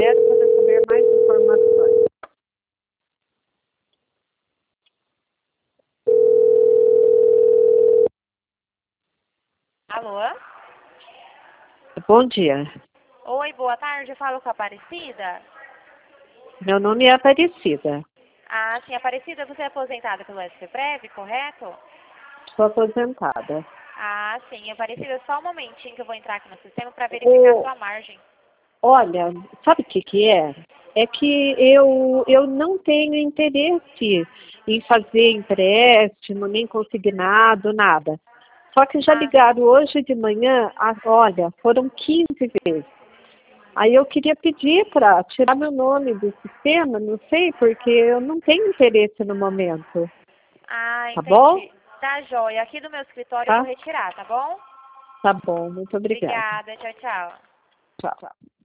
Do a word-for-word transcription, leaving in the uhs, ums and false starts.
direto para saber mais informações. Alô? Bom dia. Oi, boa tarde. Eu falo com a Aparecida? Meu nome é Aparecida. Ah, sim, Aparecida, você é aposentada pelo S P Prev, correto? Sou aposentada. Ah, sim, Aparecida, só um momentinho que eu vou entrar aqui no sistema para verificar a O, sua margem. olha, sabe o que que é? É que eu, eu não tenho interesse em fazer empréstimo, nem consignado, nada. Só que já Ah, ligaram hoje de manhã, a- olha, foram quinze vezes. Aí eu queria pedir para tirar meu nome do sistema, não sei, porque eu não tenho interesse no momento. ah, Tá bom? entendi. Tá joia. Aqui do meu escritório eu vou Tá? retirar, tá bom? Tá bom, muito obrigada. Obrigada, tchau, tchau. Tchau.